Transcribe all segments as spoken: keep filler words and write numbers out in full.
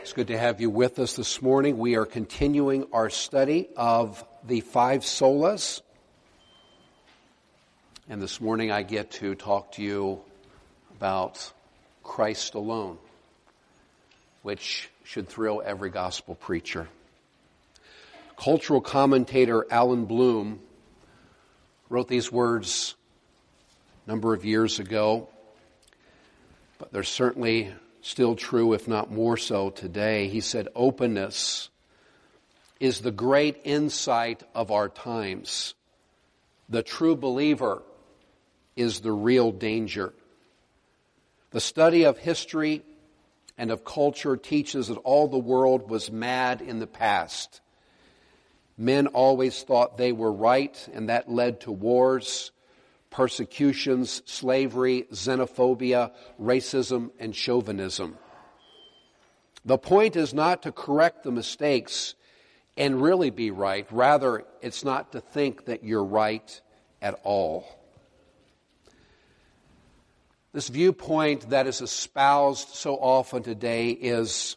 It's good to have you with us this morning. We are continuing our study of the five solas. And this morning I get to talk to you about Christ alone, which should thrill every gospel preacher. Cultural commentator Alan Bloom wrote these words a number of years ago, but they're certainly still true, if not more so today. He said, openness is the great insight of our times. The true believer is the real danger. The study of history and of culture teaches that all the world was mad in the past. Men always thought they were right, and that led to wars, persecutions, slavery, xenophobia, racism, and chauvinism. The point is not to correct the mistakes and really be right. Rather, it's not to think that you're right at all. This viewpoint that is espoused so often today is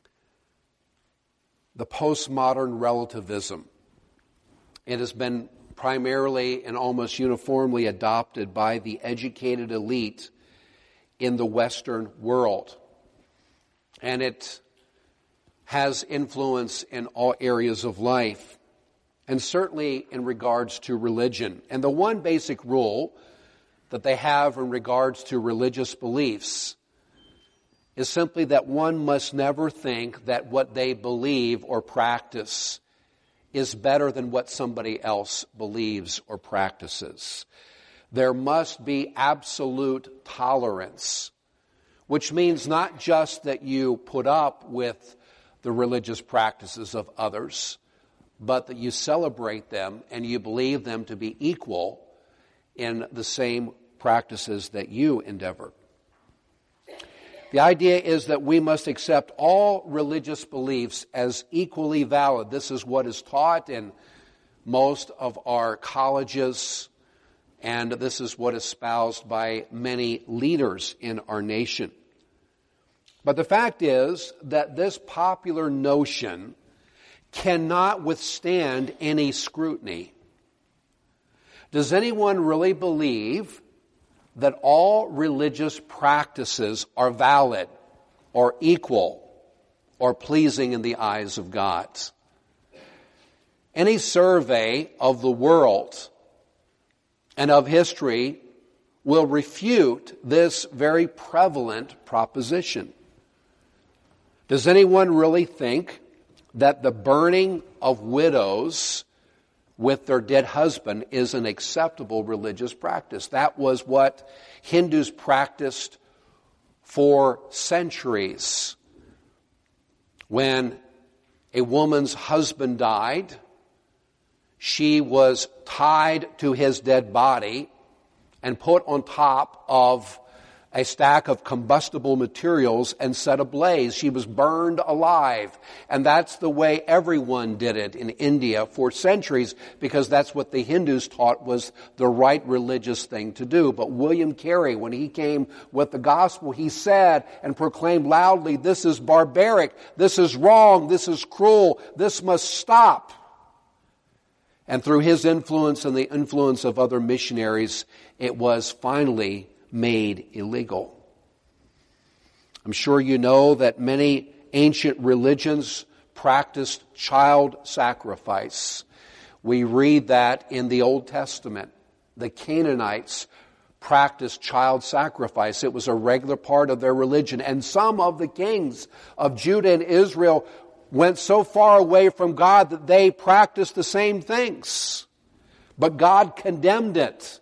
the postmodern relativism. It has been primarily and almost uniformly adopted by the educated elite in the Western world. And it has influence in all areas of life, and certainly in regards to religion. And the one basic rule that they have in regards to religious beliefs is simply that one must never think that what they believe or practice is better than what somebody else believes or practices. There must be absolute tolerance, which means not just that you put up with the religious practices of others, but that you celebrate them and you believe them to be equal in the same practices that you endeavor. The idea is that we must accept all religious beliefs as equally valid. This is what is taught in most of our colleges, and this is what is espoused by many leaders in our nation. But the fact is that this popular notion cannot withstand any scrutiny. Does anyone really believe that all religious practices are valid or equal or pleasing in the eyes of God? Any survey of the world and of history will refute this very prevalent proposition. Does anyone really think that the burning of widows with their dead husband is an acceptable religious practice? That was what Hindus practiced for centuries. When a woman's husband died, she was tied to his dead body and put on top of a stack of combustible materials and set ablaze. She was burned alive. And that's the way everyone did it in India for centuries, because that's what the Hindus taught was the right religious thing to do. But William Carey, when he came with the gospel, he said and proclaimed loudly, this is barbaric, this is wrong, this is cruel, this must stop. And through his influence and the influence of other missionaries, it was finally made illegal. I'm sure you know that many ancient religions practiced child sacrifice. We read that in the Old Testament. The Canaanites practiced child sacrifice. It was a regular part of their religion. And some of the kings of Judah and Israel went so far away from God that they practiced the same things. But God condemned it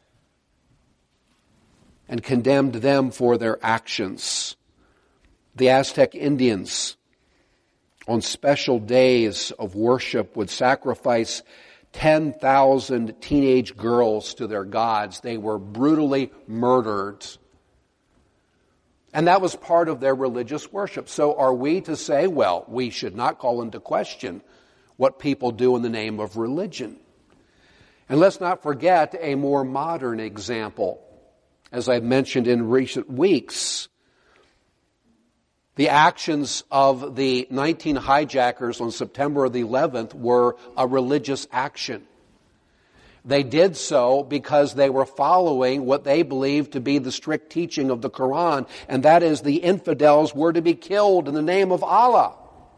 and condemned them for their actions. The Aztec Indians, on special days of worship, would sacrifice ten thousand teenage girls to their gods. They were brutally murdered. And that was part of their religious worship. So are we to say, well, we should not call into question what people do in the name of religion? And let's not forget a more modern example. As I've mentioned in recent weeks, The actions of the nineteen hijackers on September the eleventh were a religious action. They did so because they were following what they believed to be the strict teaching of the Quran, and that is the infidels were to be killed in the name of Allah.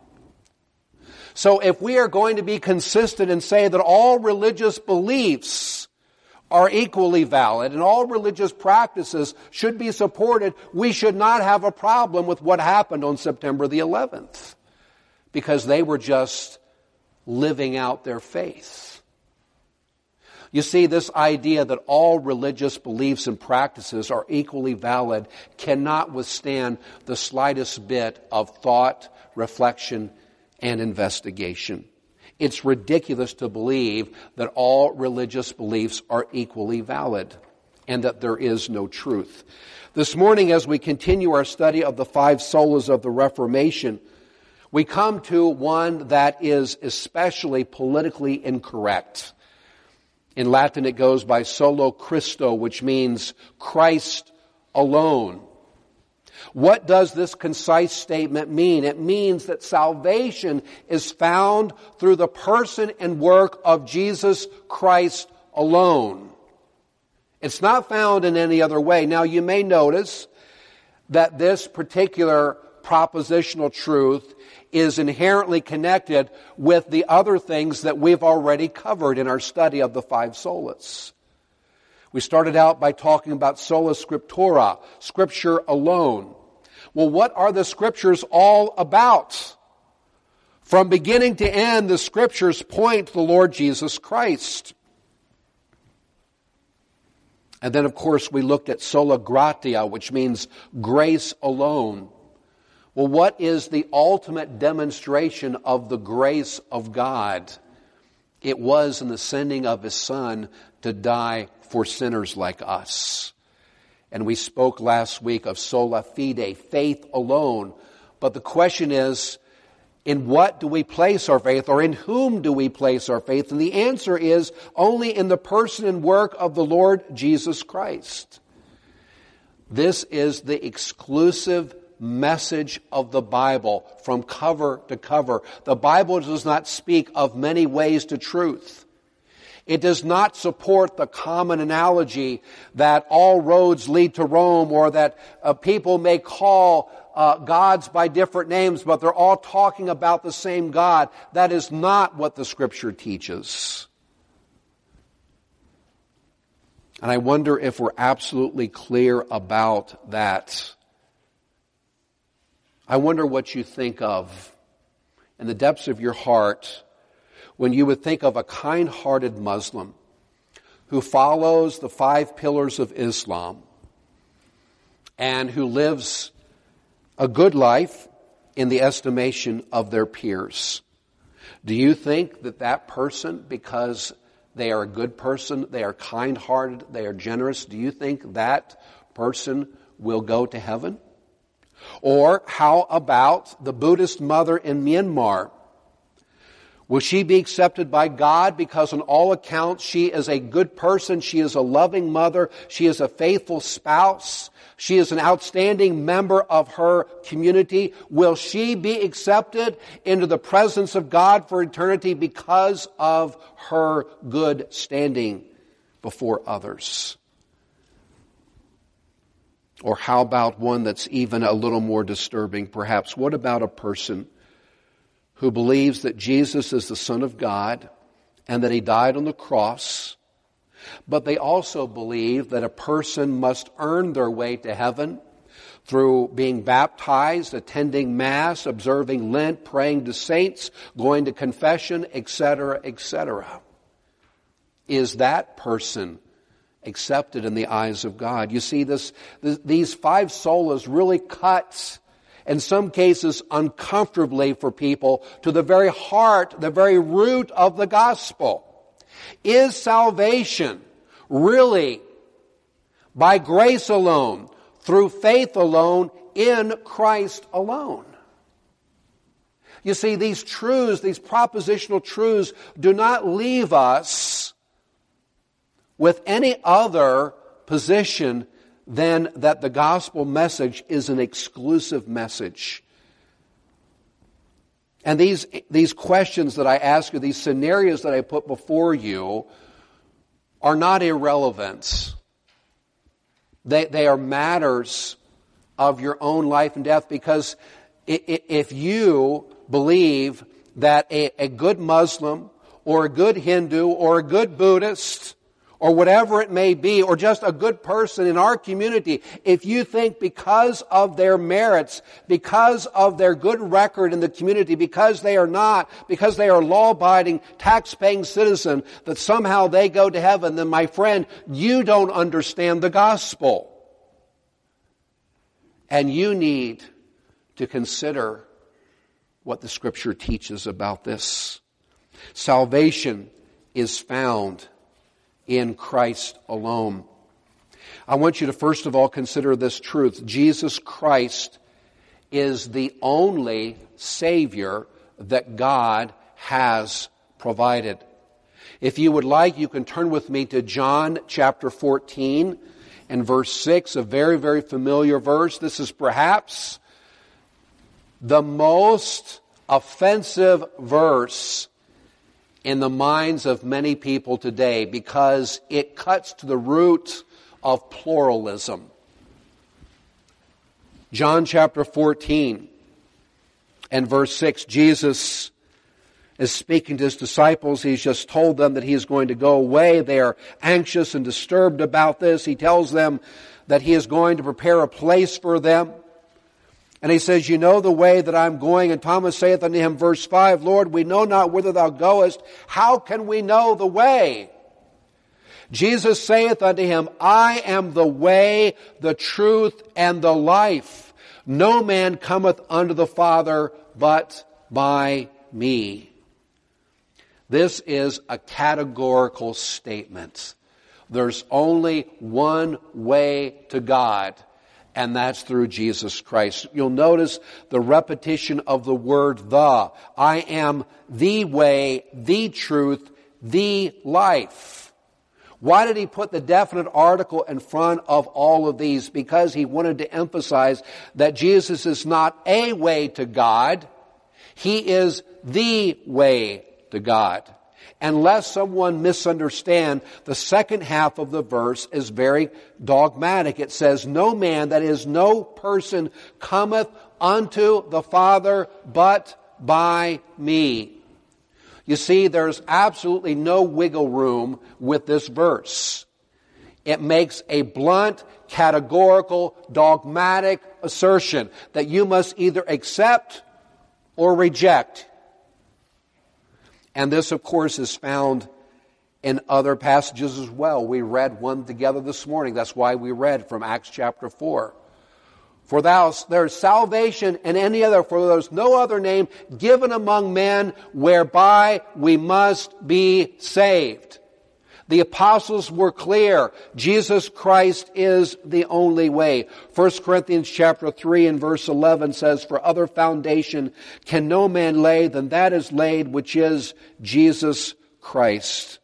So if we are going to be consistent and say that all religious beliefs are equally valid and all religious practices should be supported, we should not have a problem with what happened on September the eleventh, because they were just living out their faith. You see, this idea that all religious beliefs and practices are equally valid cannot withstand the slightest bit of thought, reflection, and investigation. It's ridiculous to believe that all religious beliefs are equally valid and that there is no truth. This morning, as we continue our study of the five solas of the Reformation, we come to one that is especially politically incorrect. In Latin, it goes by solo Christo, which means Christ alone. What does this concise statement mean? It means that salvation is found through the person and work of Jesus Christ alone. It's not found in any other way. Now, you may notice that this particular propositional truth is inherently connected with the other things that we've already covered in our study of the five solas. We started out by talking about sola scriptura, Scripture alone. Well, what are the Scriptures all about? From beginning to end, the Scriptures point to the Lord Jesus Christ. And then, of course, we looked at sola gratia, which means grace alone. Well, what is the ultimate demonstration of the grace of God? It was in the sending of His Son to die for sinners like us. And we spoke last week of sola fide, faith alone. But the question is, in what do we place our faith, or in whom do we place our faith? And the answer is only in the person and work of the Lord Jesus Christ. This is the exclusive message of the Bible from cover to cover. The Bible does not speak of many ways to truth. It does not support the common analogy that all roads lead to Rome, or that uh, people may call uh, gods by different names, but they're all talking about the same God. That is not what the Scripture teaches. And I wonder if we're absolutely clear about that. I wonder what you think of in the depths of your heart when you would think of a kind-hearted Muslim who follows the five pillars of Islam and who lives a good life in the estimation of their peers. Do you think that that person, because they are a good person, they are kind-hearted, they are generous, do you think that person will go to heaven? Or how about the Buddhist mother in Myanmar? Will she be accepted by God because on all accounts she is a good person, she is a loving mother, she is a faithful spouse, she is an outstanding member of her community? Will she be accepted into the presence of God for eternity because of her good standing before others? Or how about one that's even a little more disturbing, perhaps? What about a person who believes that Jesus is the Son of God and that He died on the cross, but they also believe that a person must earn their way to heaven through being baptized, attending Mass, observing Lent, praying to saints, going to confession, et cetera, et cetera? Is that person accepted in the eyes of God? You see, this, this these five solas really cut, in some cases uncomfortably for people, to the very heart, the very root of the gospel. Is salvation really by grace alone, through faith alone, in Christ alone? You see, these truths, these propositional truths, do not leave us with any other position than that the gospel message is an exclusive message And these, these questions that I ask you, these scenarios that I put before you, are not irrelevant. They, they are matters of your own life and death, because if you believe that a, a good Muslim or a good Hindu or a good Buddhist or whatever it may be, or just a good person in our community, if you think because of their merits, because of their good record in the community, because they are not, because they are law-abiding, tax-paying citizen, that somehow they go to heaven, then my friend, you don't understand the gospel. And you need to consider what the Scripture teaches about this. Salvation is found in Christ alone. I want you to first of all consider this truth. Jesus Christ is the only Savior that God has provided. If you would like, you can turn with me to John chapter fourteen and verse six, a very, very familiar verse. This is perhaps the most offensive verse in the minds of many people today, because it cuts to the root of pluralism. John chapter fourteen and verse six, Jesus is speaking to his disciples. He's just told them that he is going to go away. They are anxious and disturbed about this. He tells them that he is going to prepare a place for them. And he says, you know the way that I'm going. And Thomas saith unto him, verse five, Lord, we know not whither thou goest. How can we know the way? Jesus saith unto him, I am the way, the truth, and the life. No man cometh unto the Father but by me. This is a categorical statement. There's only one way to God, and that's through Jesus Christ. You'll notice the repetition of the word the. I am the way, the truth, the life. Why did he put the definite article in front of all of these? Because he wanted to emphasize that Jesus is not a way to God. He is the way to God. And lest someone misunderstand, the second half of the verse is very dogmatic. It says, no man, that is, no person, cometh unto the Father but by me. You see, there's absolutely no wiggle room with this verse. It makes a blunt, categorical, dogmatic assertion that you must either accept or reject. And this, of course, is found in other passages as well. We read one together this morning. That's why we read from Acts chapter four. For thou, there is salvation in any other, for there is no other name given among men whereby we must be saved. The apostles were clear. Jesus Christ is the only way. First Corinthians chapter three and verse eleven says, for other foundation can no man lay than that is laid, which is Jesus Christ.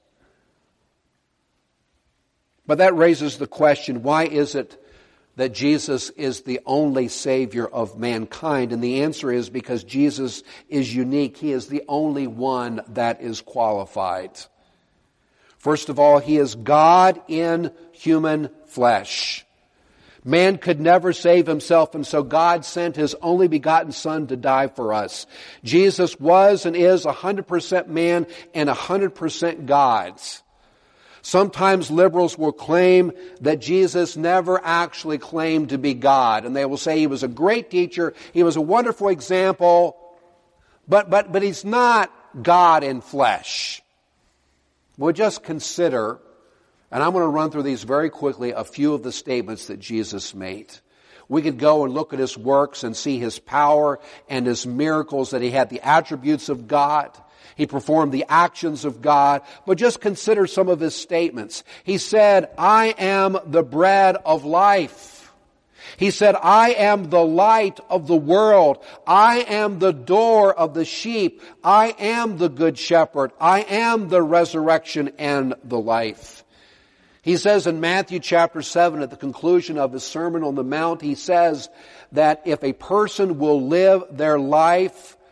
But that raises the question, why is it that Jesus is the only Savior of mankind? And the answer is because Jesus is unique. He is the only one that is qualified. First of all, he is God in human flesh. Man could never save himself, and so God sent his only begotten Son to die for us. Jesus was and is one hundred percent man and one hundred percent God. Sometimes liberals will claim that Jesus never actually claimed to be God, and they will say he was a great teacher, he was a wonderful example, but but but he's not God in flesh. We'll just consider, and I'm going to run through these very quickly, a few of the statements that Jesus made. We could go and look at his works and see his power and his miracles, that he had the attributes of God. He performed the actions of God. But just consider some of his statements. He said, I am the bread of life. He said, I am the light of the world. I am the door of the sheep. I am the good shepherd. I am the resurrection and the life. He says in Matthew chapter seven, at the conclusion of his Sermon on the Mount, he says that if a person will live their life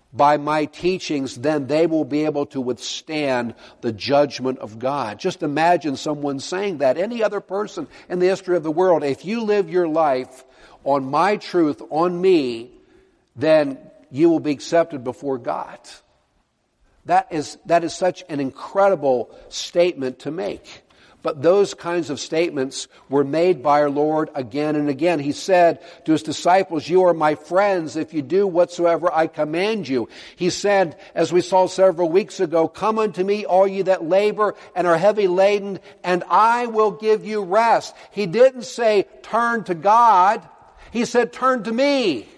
by my teachings, then they will be able to withstand the judgment of God. Just imagine someone saying that. Any other person in the history of the world, if you live your life on my truth, on me, then you will be accepted before God. That is, that is such an incredible statement to make. But those kinds of statements were made by our Lord again and again. He said to his disciples, you are my friends if you do whatsoever I command you. He said, as we saw several weeks ago, come unto me, all you that labor and are heavy laden, and I will give you rest. He didn't say, turn to God. He said, turn to me.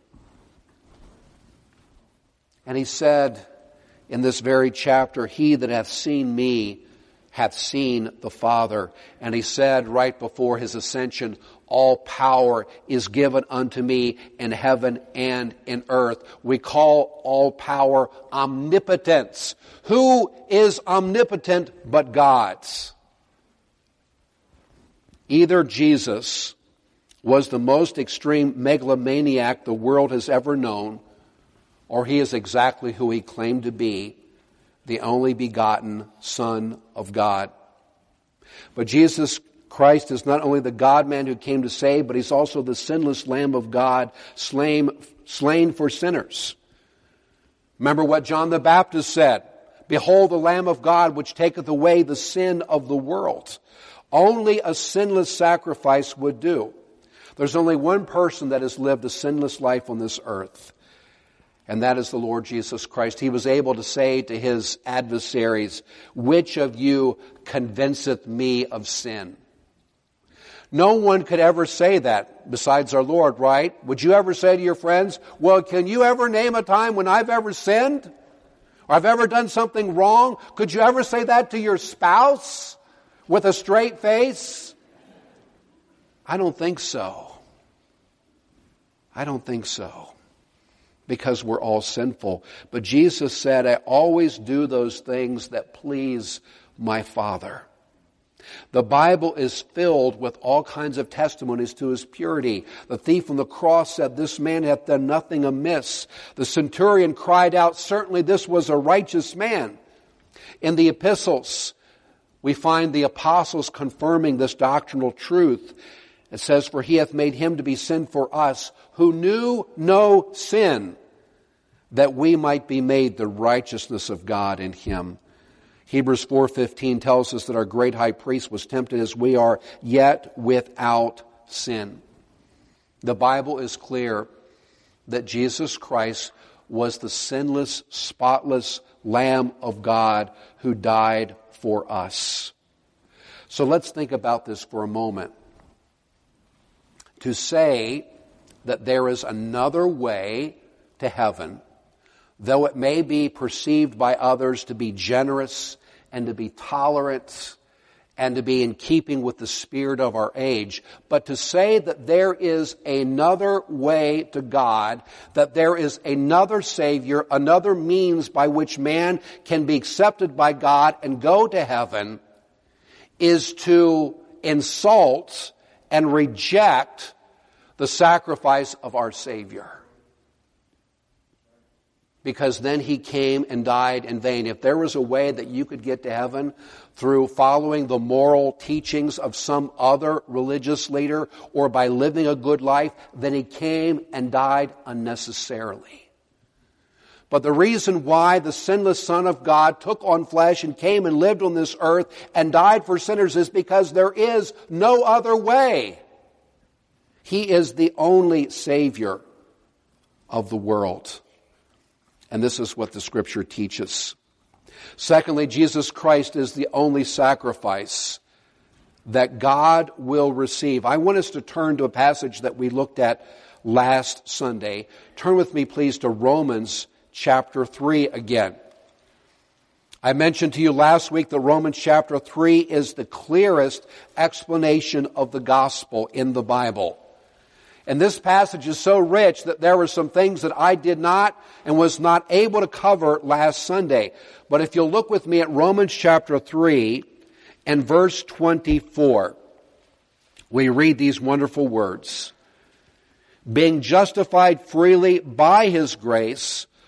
And he said in this very chapter, he that hath seen me hath seen the Father. And he said right before his ascension, all power is given unto me in heaven and in earth. We call all power omnipotence. Who is omnipotent but God's? Either Jesus was the most extreme megalomaniac the world has ever known, or he is exactly who he claimed to be, the only begotten Son of God. But Jesus Christ is not only the God-man who came to save, but he's also the sinless Lamb of God, slain, slain for sinners. Remember what John the Baptist said, behold the Lamb of God which taketh away the sin of the world. Only a sinless sacrifice would do. There's only one person that has lived a sinless life on this earth, and that is the Lord Jesus Christ. He was able to say to his adversaries, which of you convinceth me of sin? No one could ever say that besides our Lord, right? Would you ever say to your friends, well, can you ever name a time when I've ever sinned? Or I've ever done something wrong? Could you ever say that to your spouse with a straight face? I don't think so. I don't think so. Because we're all sinful. But Jesus said, I always do those things that please my Father. The Bible is filled with all kinds of testimonies to his purity. The thief on the cross said, this man hath done nothing amiss. The centurion cried out, certainly this was a righteous man. In the epistles, we find the apostles confirming this doctrinal truth. It says, for he hath made him to be sin for us, who knew no sin, that we might be made the righteousness of God in him. Hebrews four fifteen tells us that our great high priest was tempted as we are, yet without sin. The Bible is clear that Jesus Christ was the sinless, spotless Lamb of God who died for us. So let's think about this for a moment. To say that there is another way to heaven, though it may be perceived by others to be generous and to be tolerant and to be in keeping with the spirit of our age, but to say that there is another way to God, that there is another Savior, another means by which man can be accepted by God and go to heaven, is to insult and reject the sacrifice of our Savior. Because then he came and died in vain. If there was a way that you could get to heaven through following the moral teachings of some other religious leader or by living a good life, then he came and died unnecessarily. But the reason why the sinless Son of God took on flesh and came and lived on this earth and died for sinners is because there is no other way. He is the only Savior of the world. And this is what the Scripture teaches. Secondly, Jesus Christ is the only sacrifice that God will receive. I want us to turn to a passage that we looked at last Sunday. Turn with me, please, to Romans chapter three again. I mentioned to you last week that Romans chapter three is the clearest explanation of the gospel in the Bible. And this passage is so rich that there were some things that I did not and was not able to cover last Sunday. But if you'll look with me at Romans chapter three and verse twenty-four, we read these wonderful words. Being justified freely by his grace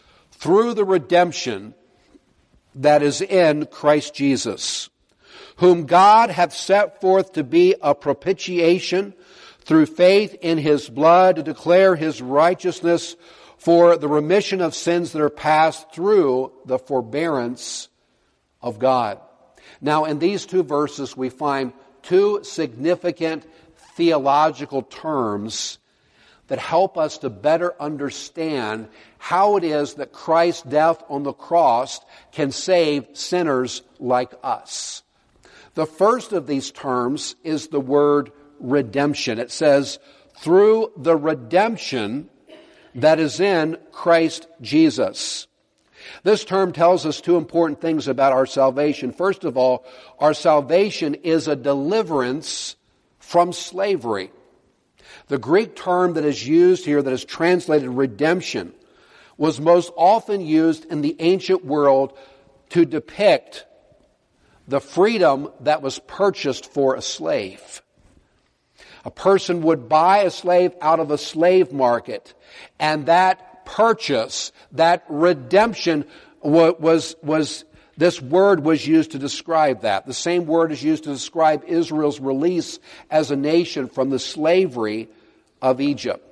through the redemption that is in Christ Jesus, whom God hath set forth to be a propitiation through faith in his blood, to declare his righteousness for the remission of sins that are past through the forbearance of God. Now, in these two verses, we find two significant theological terms that help us to better understand how it is that Christ's death on the cross can save sinners like us. The first of these terms is the word redemption. It says, through the redemption that is in Christ Jesus. This term tells us two important things about our salvation. First of all, our salvation is a deliverance from slavery. The Greek term that is used here, that is translated redemption, was most often used in the ancient world to depict the freedom that was purchased for a slave. A person would buy a slave out of a slave market, and that purchase, that redemption was, was, this word was used to describe that. The same word is used to describe Israel's release as a nation from the slavery of Egypt.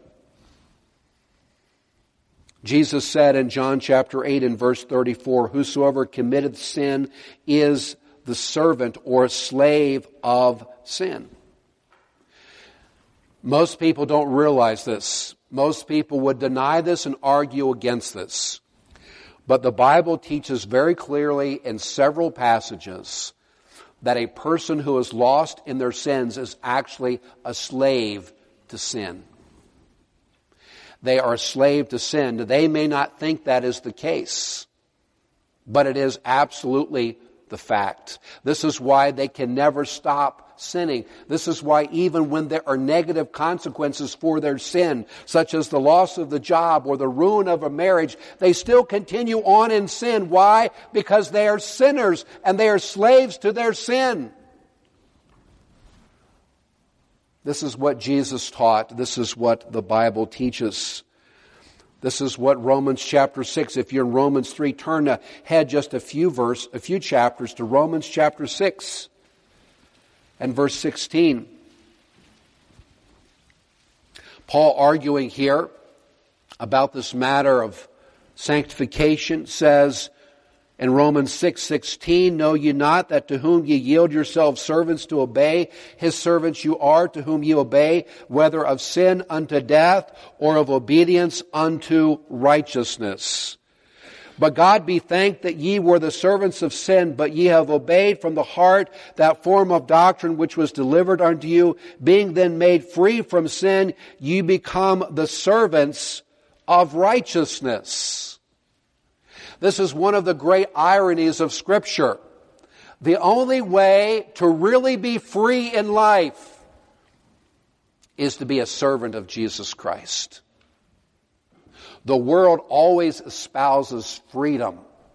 Jesus said in John chapter eight and verse thirty-four, whosoever committeth sin is the servant or slave of sin. Most people don't realize this. Most people would deny this and argue against this. But the Bible teaches very clearly in several passages that a person who is lost in their sins is actually a slave to sin. They are a slave to sin. They may not think that is the case, but it is absolutely the fact. This is why they can never stop sinning. This is why even when there are negative consequences for their sin, such as the loss of the job or the ruin of a marriage, they still continue on in sin. Why? Because they are sinners and they are slaves to their sin. This is what Jesus taught. This is what the Bible teaches. This is what Romans chapter six, if you're in Romans three, turn ahead just a few verse, a few chapters to Romans chapter six and verse sixteen. Paul, arguing here about this matter of sanctification, says in Romans six sixteen, know ye not that to whom ye yield yourselves servants to obey, his servants you are, to whom ye obey, whether of sin unto death or of obedience unto righteousness. But God be thanked that ye were the servants of sin, but ye have obeyed from the heart that form of doctrine which was delivered unto you. Being then made free from sin, ye become the servants of righteousness. This is one of the great ironies of Scripture. The only way to really be free in life is to be a servant of Jesus Christ. The world always espouses freedom.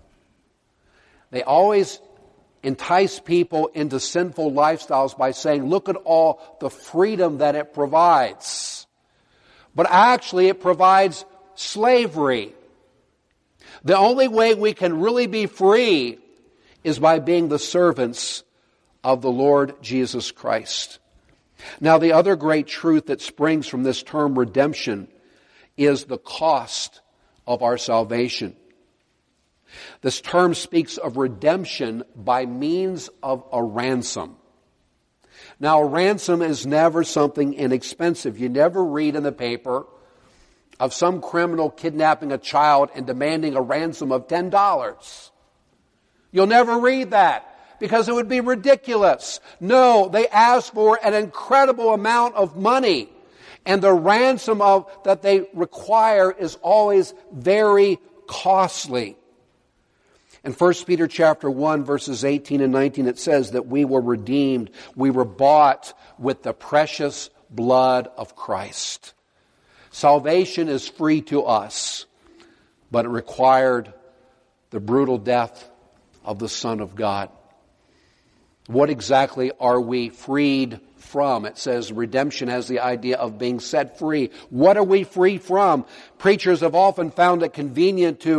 They always entice people into sinful lifestyles by saying, look at all the freedom that it provides. But actually it provides slavery. The only way we can really be free is by being the servants of the Lord Jesus Christ. Now, the other great truth that springs from this term redemption is the cost of our salvation. This term speaks of redemption by means of a ransom. Now, a ransom is never something inexpensive. You never read in the paper of some criminal kidnapping a child and demanding a ransom of ten dollars. You'll never read that because it would be ridiculous. No, they ask for an incredible amount of money, and the ransom of that they require is always very costly. In First Peter chapter one, verses eighteen and nineteen, it says that we were redeemed, we were bought with the precious blood of Christ. Salvation is free to us, but it required the brutal death of the Son of God. What exactly are we freed from? It says redemption has the idea of being set free. What are we free from? Preachers have often found it convenient to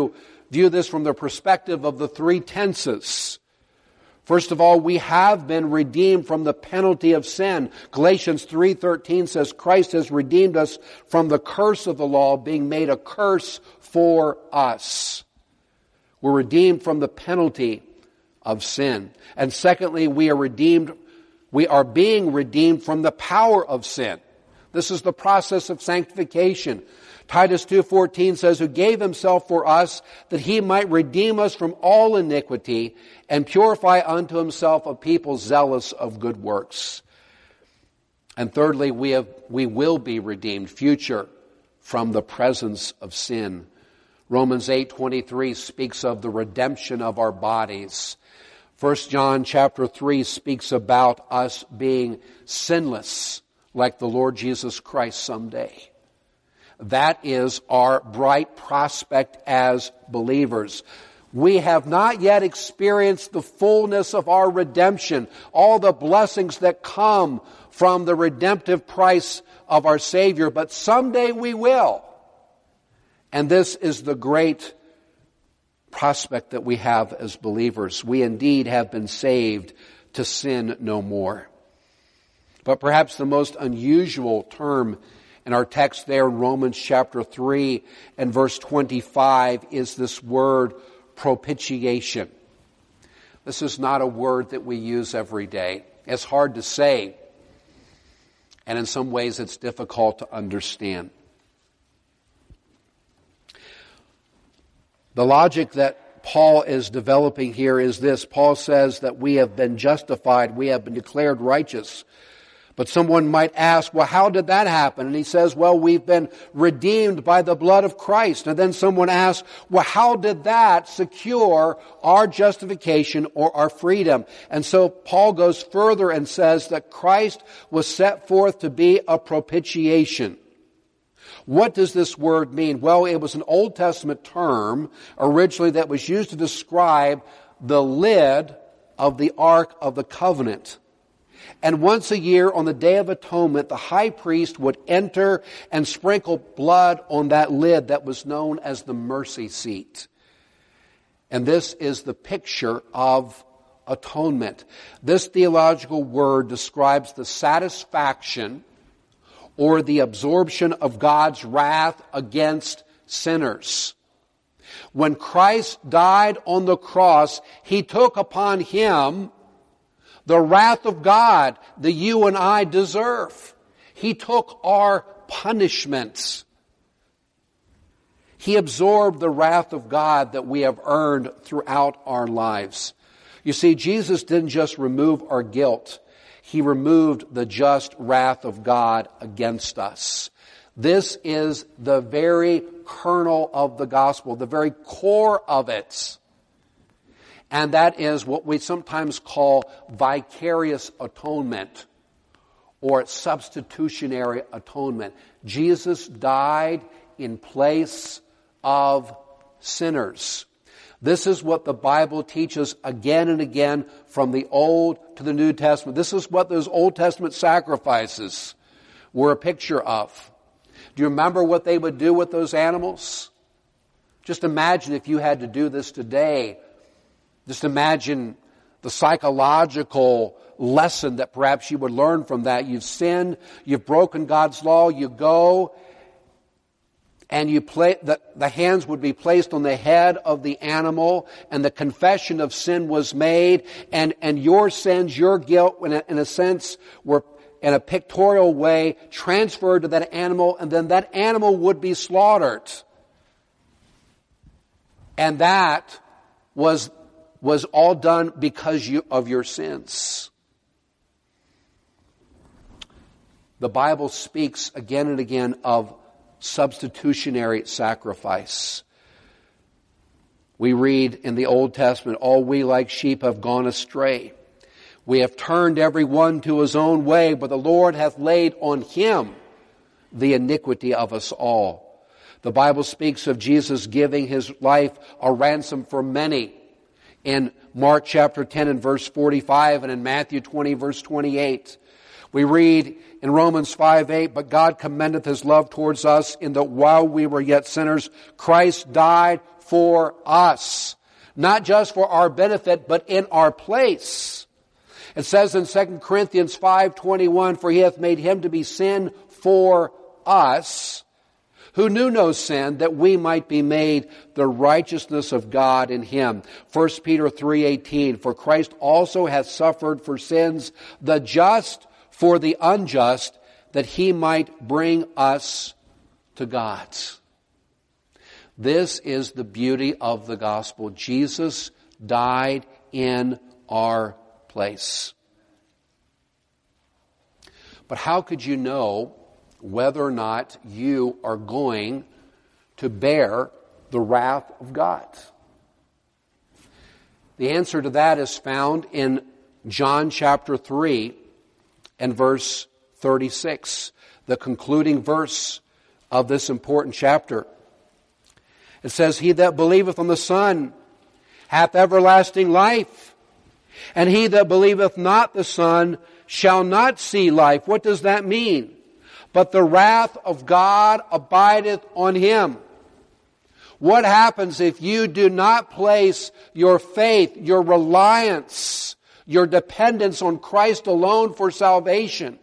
view this from the perspective of the three tenses. First of all, we have been redeemed from the penalty of sin. Galatians three thirteen says Christ has redeemed us from the curse of the law, being made a curse for us. We're redeemed from the penalty of sin. And secondly, we are redeemed, we are being redeemed from the power of sin. This is the process of sanctification. Titus two fourteen says, who gave himself for us that he might redeem us from all iniquity and purify unto himself a people zealous of good works. And thirdly, we have, we will be redeemed, future, from the presence of sin. Romans eight twenty-three speaks of the redemption of our bodies. First John chapter three speaks about us being sinless like the Lord Jesus Christ someday. That is our bright prospect as believers. We have not yet experienced the fullness of our redemption, all the blessings that come from the redemptive price of our Savior, but someday we will. And this is the great prospect that we have as believers. We indeed have been saved to sin no more. But perhaps the most unusual term in our text there in Romans chapter three and verse twenty-five is this word propitiation. This is not a word that we use every day. It's hard to say, and in some ways it's difficult to understand. The logic that Paul is developing here is this. Paul says that we have been justified, we have been declared righteous. But someone might ask, well, how did that happen? And he says, well, we've been redeemed by the blood of Christ. And then someone asks, well, how did that secure our justification or our freedom? And so Paul goes further and says that Christ was set forth to be a propitiation. What does this word mean? Well, it was an Old Testament term originally that was used to describe the lid of the Ark of the Covenant. And once a year on the Day of Atonement, the high priest would enter and sprinkle blood on that lid that was known as the mercy seat. And this is the picture of atonement. This theological word describes the satisfaction or the absorption of God's wrath against sinners. When Christ died on the cross, He took upon Him the wrath of God that you and I deserve. He took our punishments. He absorbed the wrath of God that we have earned throughout our lives. You see, Jesus didn't just remove our guilt. He removed the just wrath of God against us. This is the very kernel of the gospel, the very core of it. And that is what we sometimes call vicarious atonement or substitutionary atonement. Jesus died in place of sinners. This is what the Bible teaches again and again from the Old to the New Testament. This is what those Old Testament sacrifices were a picture of. Do you remember what they would do with those animals? Just imagine if you had to do this today. Just imagine the psychological lesson that perhaps you would learn from that. You've sinned, you've broken God's law, you go and you play, the, the hands would be placed on the head of the animal and the confession of sin was made and, and your sins, your guilt in a, in a sense were in a pictorial way transferred to that animal and then that animal would be slaughtered. And that was was all done because you, of your sins. The Bible speaks again and again of substitutionary sacrifice. We read in the Old Testament, all we like sheep have gone astray. We have turned every one to his own way, but the Lord hath laid on him the iniquity of us all. The Bible speaks of Jesus giving his life a ransom for many. In Mark chapter ten and verse forty-five and in Matthew twenty verse twenty-eight. We read in Romans five eight, but God commendeth his love towards us in that while we were yet sinners, Christ died for us. Not just for our benefit, but in our place. It says in Second Corinthians five twenty-one, for he hath made him to be sin for us, who knew no sin, that we might be made the righteousness of God in him. First Peter three eighteen, for Christ also hath suffered for sins, the just for the unjust, that he might bring us to God. This is the beauty of the gospel. Jesus died in our place. But how could you know whether or not you are going to bear the wrath of God? The answer to that is found in John chapter three and verse thirty-six, the concluding verse of this important chapter. It says, he that believeth on the Son hath everlasting life, and he that believeth not the Son shall not see life. What does that mean? But the wrath of God abideth on him. What happens if you do not place your faith, your reliance, your dependence on Christ alone for salvation?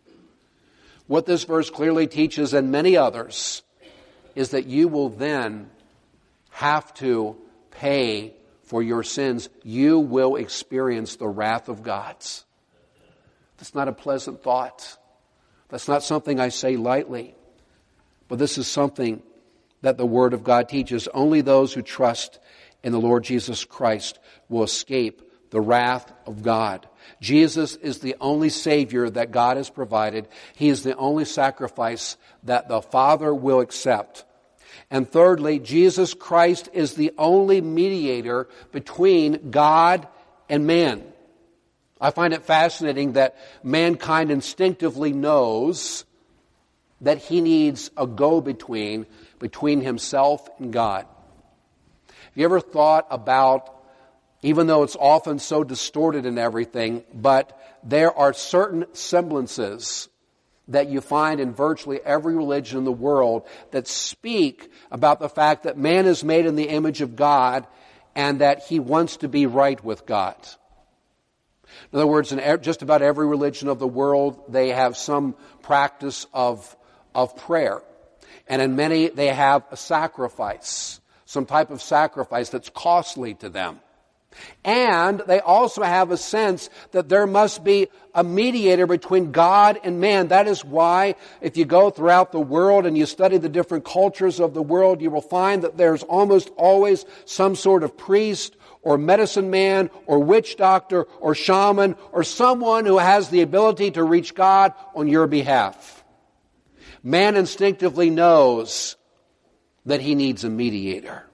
What this verse clearly teaches, and many others, is that you will then have to pay for your sins. You will experience the wrath of God. That's not a pleasant thought. That's not something I say lightly. But this is something that the Word of God teaches. Only those who trust in the Lord Jesus Christ will escape the wrath of God. Jesus is the only Savior that God has provided. He is the only sacrifice that the Father will accept. And thirdly, Jesus Christ is the only mediator between God and man. I find it fascinating that mankind instinctively knows that he needs a go-between between himself and God. Have you ever thought about, even though it's often so distorted in everything, but there are certain semblances that you find in virtually every religion in the world that speak about the fact that man is made in the image of God and that he wants to be right with God. In other words, in just about every religion of the world, they have some practice of, of prayer. And in many, they have a sacrifice, some type of sacrifice that's costly to them. And they also have a sense that there must be a mediator between God and man. That is why if you go throughout the world and you study the different cultures of the world, you will find that there's almost always some sort of priest or medicine man or witch doctor or shaman or someone who has the ability to reach God on your behalf. Man instinctively knows that he needs a mediator.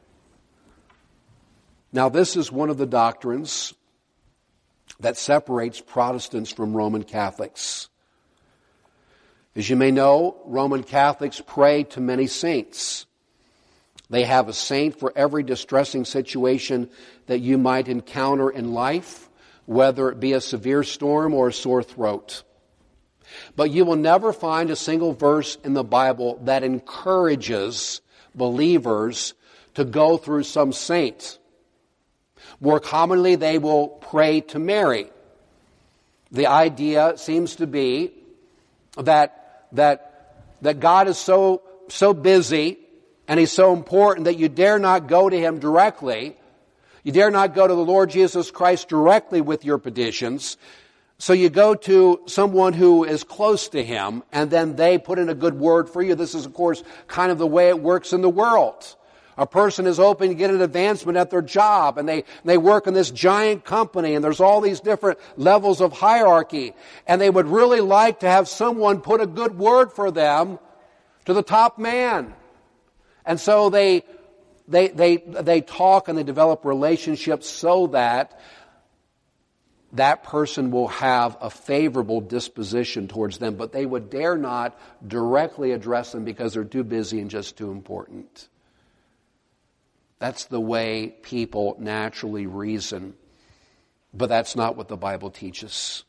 Now, this is one of the doctrines that separates Protestants from Roman Catholics. As you may know, Roman Catholics pray to many saints. They have a saint for every distressing situation that you might encounter in life, whether it be a severe storm or a sore throat. But you will never find a single verse in the Bible that encourages believers to go through some saint. More commonly, they will pray to Mary. The idea seems to be that, that, that God is so, so busy and He's so important that you dare not go to Him directly. You dare not go to the Lord Jesus Christ directly with your petitions. So you go to someone who is close to Him, and then they put in a good word for you. This is, of course, kind of the way it works in the world. A person is hoping to get an advancement at their job, and they, they work in this giant company, and there's all these different levels of hierarchy, and they would really like to have someone put a good word for them to the top man. And so they, they, they, they talk and they develop relationships so that that person will have a favorable disposition towards them, but they would dare not directly address them because they're too busy and just too important. That's the way people naturally reason, but that's not what the Bible teaches.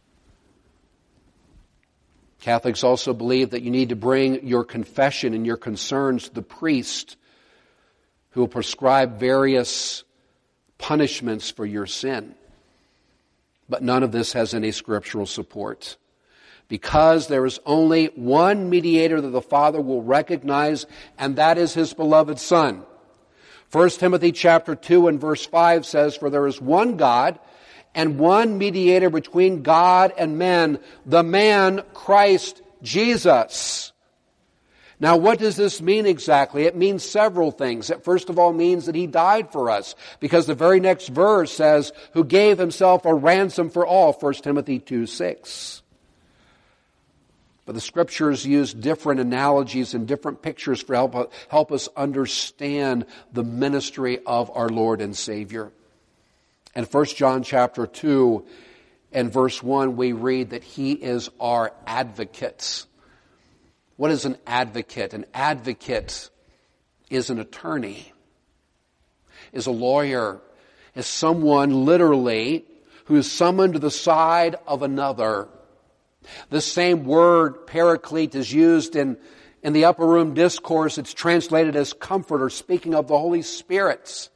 Catholics also believe that you need to bring your confession and your concerns to the priest who will prescribe various punishments for your sin. But none of this has any scriptural support. Because there is only one mediator that the Father will recognize, and that is His beloved Son. First Timothy chapter two and verse five says, "For there is one God, and one mediator between God and men, the man Christ Jesus." Now, what does this mean exactly? It means several things. It first of all means that He died for us, because the very next verse says, "who gave Himself a ransom for all," First Timothy two six. But the Scriptures use different analogies and different pictures for help, help us understand the ministry of our Lord and Savior. In First John chapter two and verse one, we read that He is our advocate. What is an advocate? An advocate is an attorney, is a lawyer, is someone literally who is summoned to the side of another. The same word, paraclete, is used in, in the upper room discourse. It's translated as comforter, speaking of the Holy Spirit.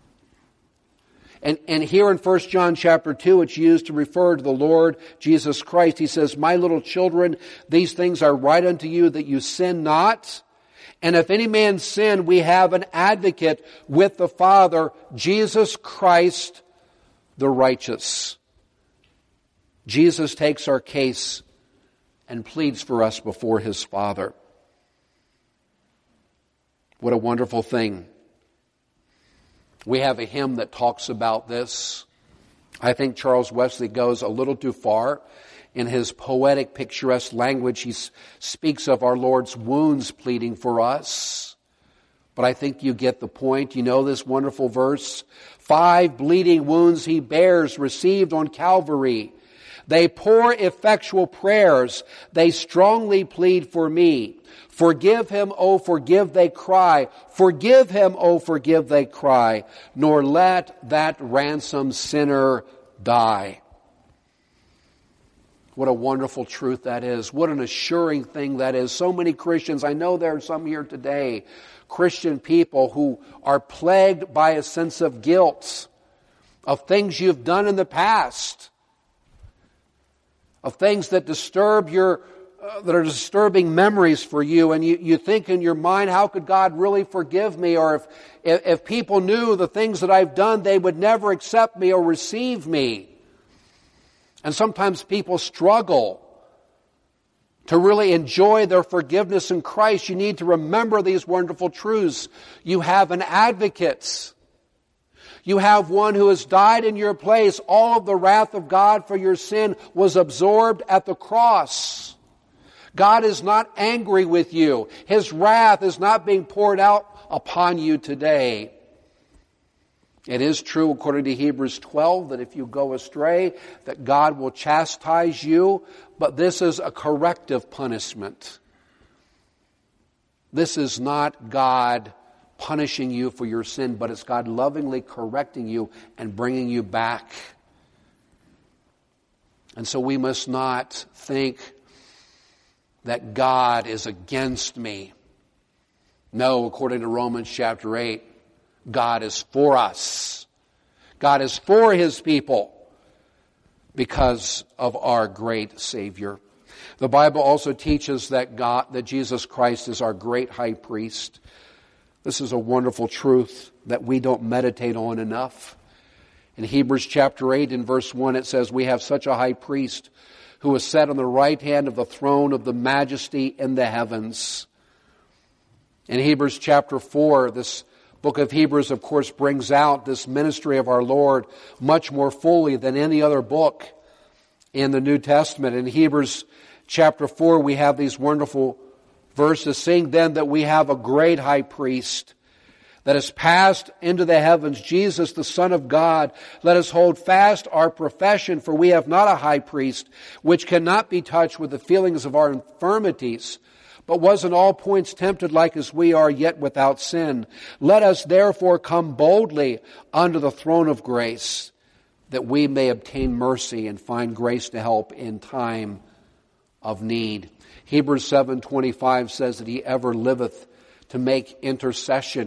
And, and here in First John chapter two, it's used to refer to the Lord Jesus Christ. He says, "My little children, these things I write unto you that you sin not. And if any man sin, we have an advocate with the Father, Jesus Christ the righteous." Jesus takes our case and pleads for us before His Father. What a wonderful thing. We have a hymn that talks about this. I think Charles Wesley goes a little too far. In his poetic, picturesque language, he speaks of our Lord's wounds pleading for us. But I think you get the point. You know this wonderful verse. "Five bleeding wounds He bears, received on Calvary. They pour effectual prayers. They strongly plead for me. Forgive him, oh forgive, they cry. Forgive him, oh forgive, they cry. Nor let that ransomed sinner die." What a wonderful truth that is. What an assuring thing that is. So many Christians, I know there are some here today, Christian people who are plagued by a sense of guilt, of things you've done in the past, of things that disturb your, uh, that are disturbing memories for you, and you, you think in your mind, how could God really forgive me? Or if, if, if people knew the things that I've done, they would never accept me or receive me. And sometimes people struggle to really enjoy their forgiveness in Christ. You need to remember these wonderful truths. You have an advocate. You have one who has died in your place. All of the wrath of God for your sin was absorbed at the cross. God is not angry with you. His wrath is not being poured out upon you today. It is true, according to Hebrews twelve, that if you go astray, that God will chastise you, but this is a corrective punishment. This is not God punishing you for your sin, but it's God lovingly correcting you and bringing you back. And so we must not think that God is against me. No, according to Romans chapter eight, God is for us. God is for His people because of our great Savior. The Bible also teaches that God, that Jesus Christ is our great high priest. This is a wonderful truth that we don't meditate on enough. In Hebrews chapter eight and verse one, it says, "We have such a high priest who is set on the right hand of the throne of the majesty in the heavens." In Hebrews chapter four, this book of Hebrews, of course, brings out this ministry of our Lord much more fully than any other book in the New Testament. In Hebrews chapter four, we have these wonderful verses. "Seeing then that we have a great high priest that has passed into the heavens, Jesus, the Son of God, let us hold fast our profession, for we have not a high priest which cannot be touched with the feelings of our infirmities, but was in all points tempted like as we are, yet without sin. Let us therefore come boldly unto the throne of grace, that we may obtain mercy and find grace to help in time of need." Hebrews seven twenty-five says that He ever liveth to make intercession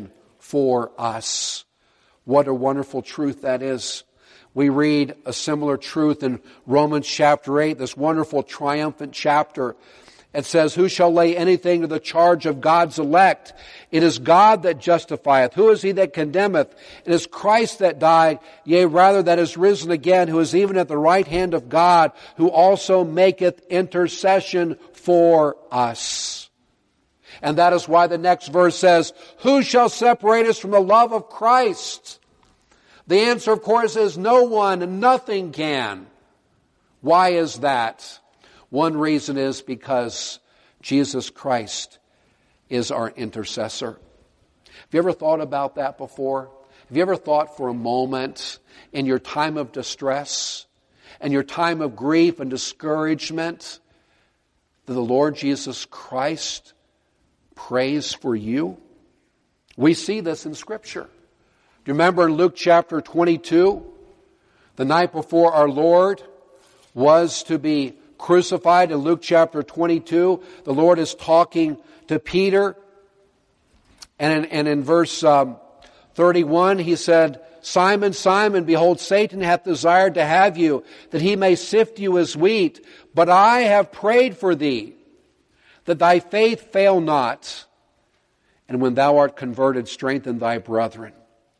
for us. What a wonderful truth that is. We read a similar truth in Romans chapter eight, this wonderful triumphant chapter. It says, who shall lay anything to the charge of God's elect? It is God that justifieth. Who is he that condemneth? It is Christ that died, yea, rather that is risen again, who is even at the right hand of God, who also maketh intercession for us. And that is why the next verse says, who shall separate us from the love of Christ? The answer, of course, is no one and nothing can. Why is that? One reason is because Jesus Christ is our intercessor. Have you ever thought about that before? Have you ever thought for a moment in your time of distress and your time of grief and discouragement that the Lord Jesus Christ prays for you? We see this in Scripture. Do you remember in Luke chapter twenty-two, the night before our Lord was to be crucified? In Luke chapter twenty-two, the Lord is talking to Peter. And in, and in verse um, thirty-one, he said, Simon, Simon, behold, Satan hath desired to have you, that he may sift you as wheat. But I have prayed for thee, that thy faith fail not. And when thou art converted, strengthen thy brethren.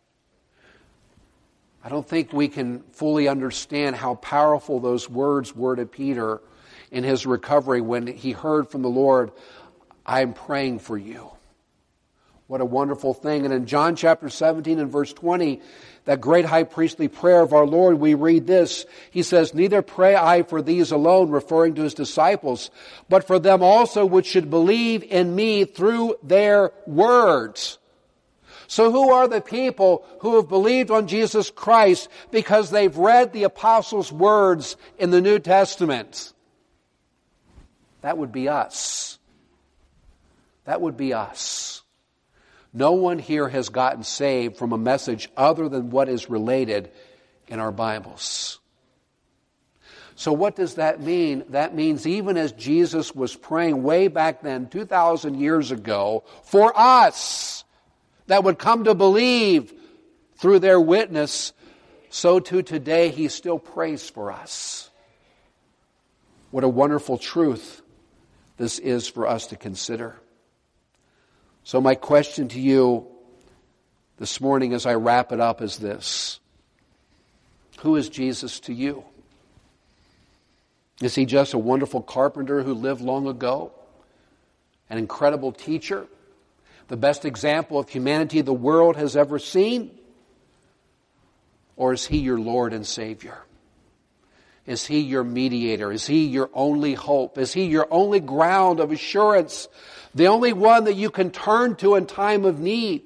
I don't think we can fully understand how powerful those words were to Peter in his recovery when he heard from the Lord, I am praying for you. What a wonderful thing. And in John chapter seventeen and verse twenty, that great high priestly prayer of our Lord, we read this. He says, neither pray I for these alone, referring to his disciples, but for them also which should believe in me through their words. So who are the people who have believed on Jesus Christ because they've read the apostles' words in the New Testament? That would be us. That would be us. No one here has gotten saved from a message other than what is related in our Bibles. So what does that mean? That means even as Jesus was praying way back then, two thousand years ago, for us that would come to believe through their witness, so too today he still prays for us. What a wonderful truth this is for us to consider. So my question to you this morning as I wrap it up is this. Who is Jesus to you? Is he just a wonderful carpenter who lived long ago? An incredible teacher? The best example of humanity the world has ever seen? Or is he your Lord and Savior? Is he your mediator? Is he your only hope? Is he your only ground of assurance? The only one that you can turn to in time of need?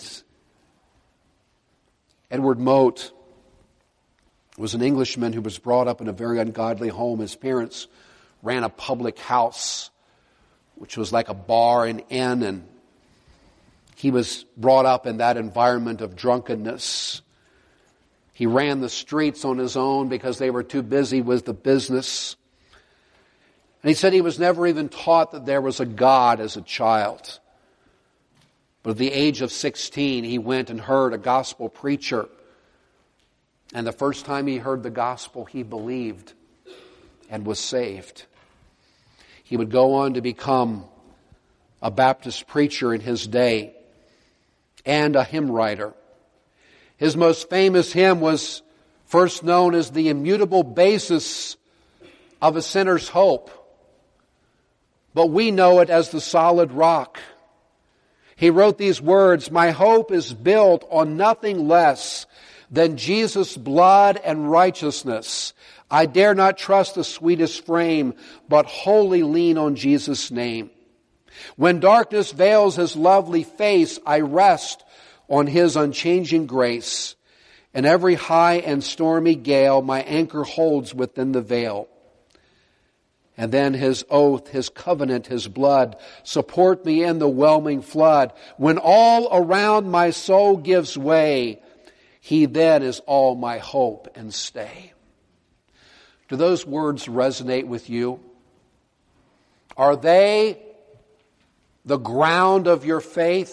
Edward Mote was an Englishman who was brought up in a very ungodly home. His parents ran a public house, which was like a bar and inn, and he was brought up in that environment of drunkenness. He ran the streets on his own because they were too busy with the business. And he said he was never even taught that there was a God as a child. But at the age of sixteen, he went and heard a gospel preacher. And the first time he heard the gospel, he believed and was saved. He would go on to become a Baptist preacher in his day and a hymn writer. His most famous hymn was first known as the immutable basis of a sinner's hope. But we know it as the solid rock. He wrote these words, my hope is built on nothing less than Jesus' blood and righteousness. I dare not trust the sweetest frame, but wholly lean on Jesus' name. When darkness veils his lovely face, I rest on his unchanging grace. In every high and stormy gale, my anchor holds within the veil. And then his oath, his covenant, his blood support me in the whelming flood. When all around my soul gives way, he then is all my hope and stay. Do those words resonate with you? Are they the ground of your faith,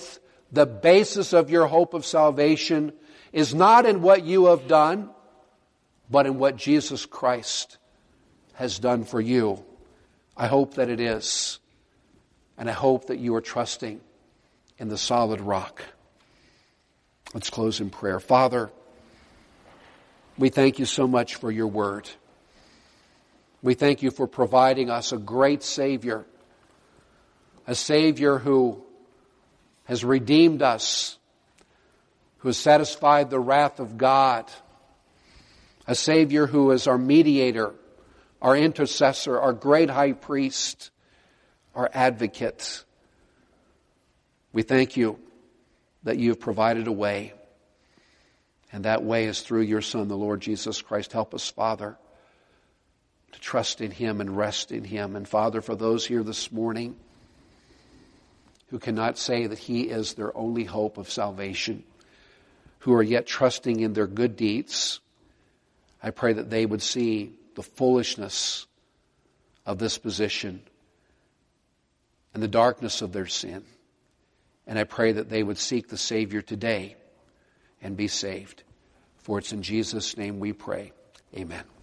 the basis of your hope of salvation is not in what you have done, but in what Jesus Christ has done for you. I hope that it is. And I hope that you are trusting in the solid rock. Let's close in prayer. Father, we thank you so much for your word. We thank you for providing us a great Savior, a Savior who has redeemed us, who has satisfied the wrath of God, a Savior who is our mediator, our intercessor, our great high priest, our advocate. We thank you that you have provided a way, and that way is through your Son, the Lord Jesus Christ. Help us, Father, to trust in Him and rest in Him. And Father, for those here this morning who cannot say that He is their only hope of salvation, who are yet trusting in their good deeds, I pray that they would see the foolishness of this position and the darkness of their sin. And I pray that they would seek the Savior today and be saved. For it's in Jesus' name we pray. Amen.